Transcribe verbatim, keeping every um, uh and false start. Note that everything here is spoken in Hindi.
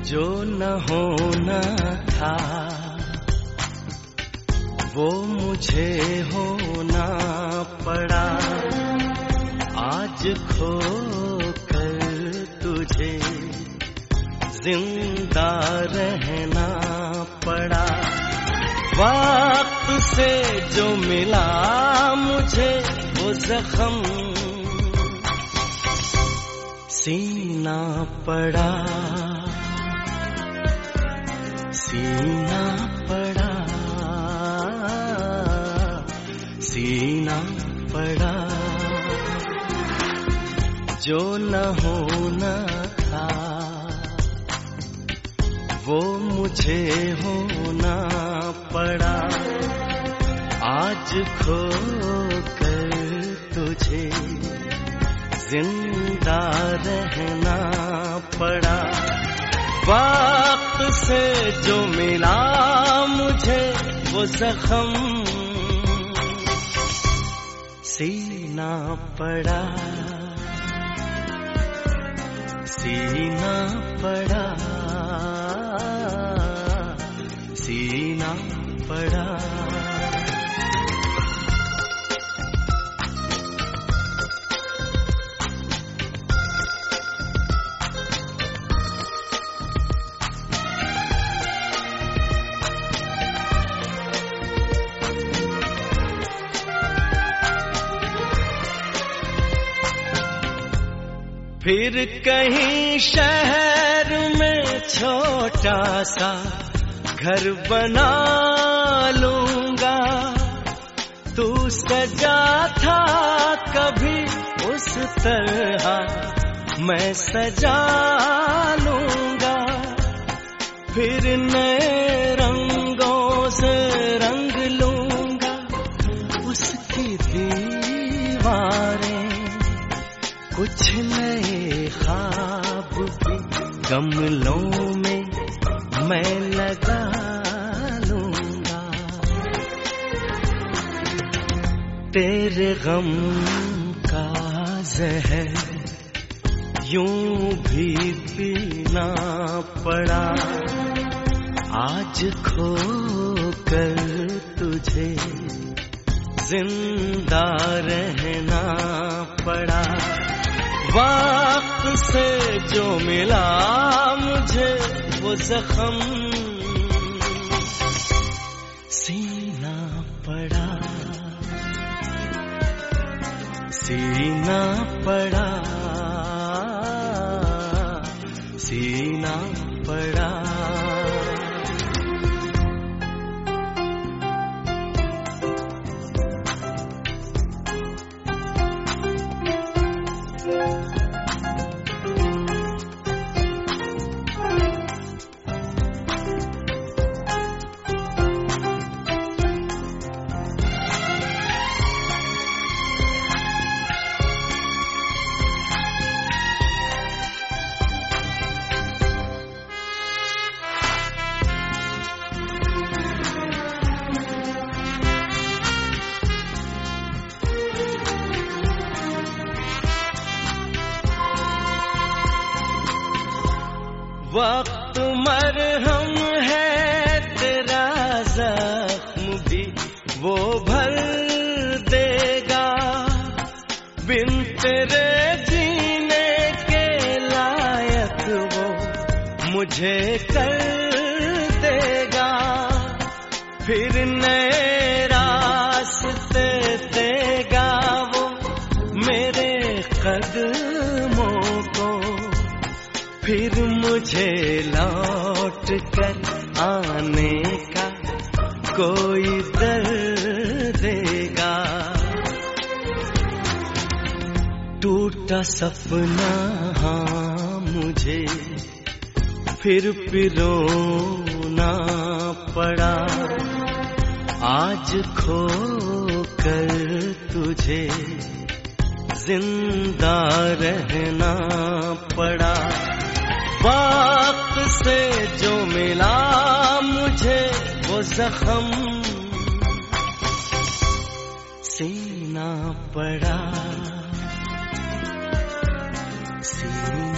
जो न होना था वो मुझे होना पड़ा। आज खो कर तुझे जिंदा रहना पड़ा। वक्त से जो मिला मुझे वो जख्म सीना पड़ा, सीना पड़ा, सीना पड़ा। जो न होना था वो मुझे होना पड़ा। आज खो कर तुझे जिंदा रहना पड़ा। वक्त से जो मिला मुझे वो जख्म सीना पड़ा, सीना पड़ा, सीना पड़ा। फिर कहीं शहर में छोटा सा घर बना लूंगा। तू सजा था कभी उस तरह मैं सजा लूंगा। फिर नए रंगों से रंग लूंगा उसकी दीवारें। कुछ नए ख्वाब भी गमलों में मैं लगा लूंगा। तेरे गम का जहर यूं भी पीना पड़ा। आज खो कर तुझे जिंदा रहना पड़ा। वक्त से जो मिला मुझे वो जख्म सीना पड़ा, सीना पड़ा, सीना पड़ा। वक्त मरहम है तेरा जख्म भी वो भर देगा। बिन तेरे जीने के लायक वो मुझे कर देगा। फिर नए रास्ते देगा वो मेरे कदमों को। फिर मुझे लौट कर आने का कोई दर देगा। टूटा सपना हाँ मुझे फिर पिरोना पड़ा। आज खो कर तुझे जिंदा रहना पड़ा। वक्त से जो मिला मुझे वो जख्म सीना पड़ा, सीना